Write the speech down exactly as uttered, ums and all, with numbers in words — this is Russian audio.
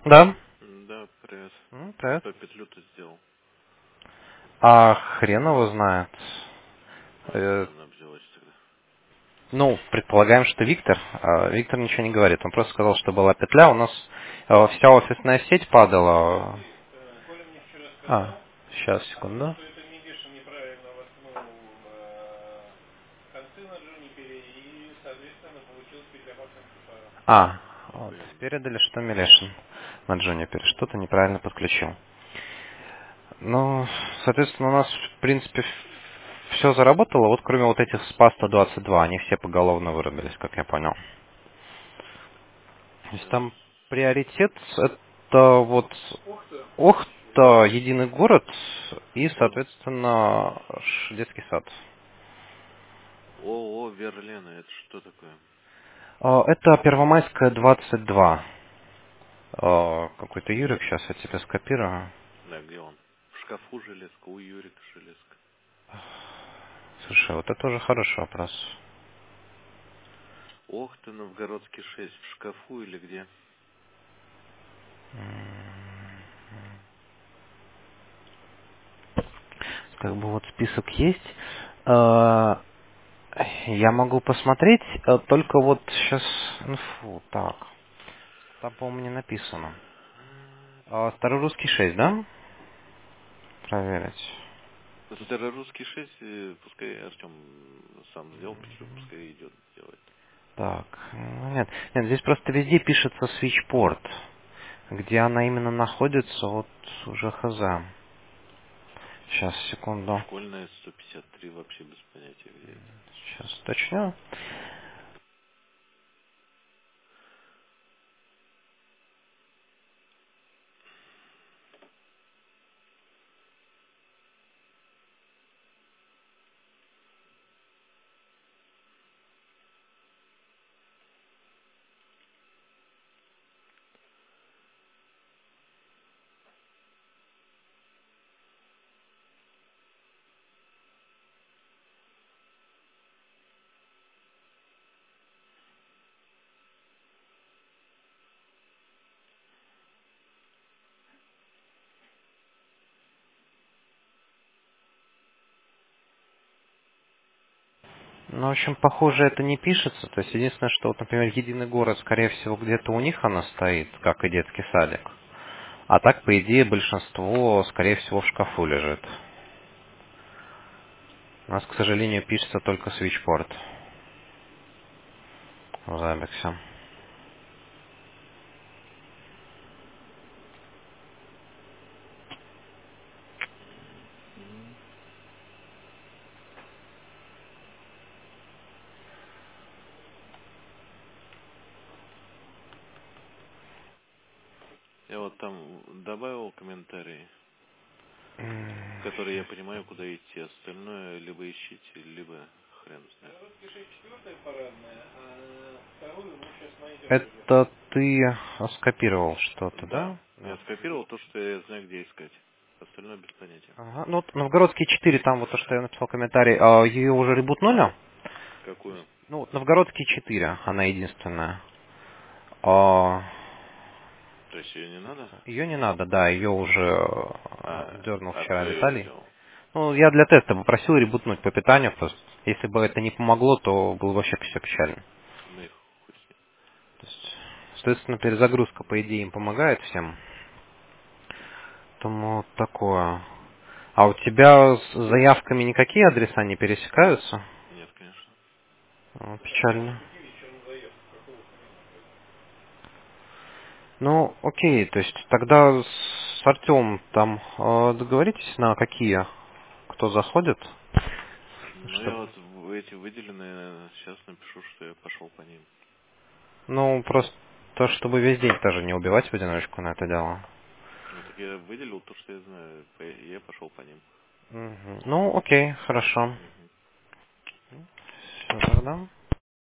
Да. Да, привет. М, Привет. Кто петлю-то сделал? А хрен его знает. Э, Откуда она взялась тогда? ну, предполагаем, что Виктор. А Виктор ничего не говорит. Он просто сказал, что была петля. У нас э, вся офисная сеть падала. А, сейчас, секунду. А, вот, Нихуя не передали, что Милешин на Джунипере что-то неправильно подключил. Ну, соответственно, у нас, в принципе, все заработало, вот кроме вот этих спа сто двадцать два, они все поголовно вырубились, как я понял. То есть ясно. там приоритет это вот Охта, единый город и, соответственно, ш- детский сад. О, о, Верлена, это что такое? А, Это Первомайская двадцать два. А, Какой-то Юрик, сейчас я тебе скопирую. Да, где он? В шкафу железка, у Юрика железка. Слушай, вот это уже хороший вопрос. Ох ты, Новгородский шесть, в шкафу или где? Как бы вот список есть. А, Я могу посмотреть, а, только вот сейчас инфу. Так, там, по-моему, не написано. А, Старорусский шесть, да? Проверить. Это русский шесть, э, пускай Артем сам сделал петлю, пускай идет делать. Так, ну нет, нет, здесь просто везде пишется свитчпорт. Где она именно находится, вот уже хз. Сейчас, секунду. Школьная сто пятьдесят три вообще без понятия где это. Сейчас уточню. Ну, в общем, похоже, это не пишется. То есть, единственное, что, вот, например, единый город, скорее всего, где-то у них она стоит, как и детский садик. А так, по идее, большинство, скорее всего, в шкафу лежит. У нас, к сожалению, пишется только свитчпорт в Забексе. Мгм. Я вот там добавил комментарий, в который я понимаю, куда идти. Остальное либо ищите, либо хрен знает. Это ты скопировал что-то, Да, да? я Да. скопировал то, что я знаю, где искать. Остальное без понятия. Ага. Ну, вот Новгородский четыре, там вот то, что я написал комментарий, а ее уже ребутнули? Какую? Ну, вот Новгородский четыре, она единственная. А, То есть ее не надо? ее не надо, да, ее уже А, дернул а вчера кто ее Виталий. сделал? Ну, я для теста попросил ребутнуть по питанию, просто если бы это не помогло, то было вообще все печально. Ну их хуй с ним. То есть, соответственно, перезагрузка, по идее, им помогает всем. Поэтому вот такое. А у тебя с заявками никакие адреса не пересекаются? Нет, конечно. Ну, печально. Ну, окей, то есть тогда с Артемом там э, договоритесь на какие, кто заходит, Ну я чтобы... вот в эти выделенные сейчас напишу, что я пошел по ним. Ну, просто то, чтобы весь день тоже не убивать в одиночку на это дело. Ну так я выделил то, что я знаю, по- и я пошел по ним. Мгм. Ну, окей, хорошо. Мгм. Все тогда.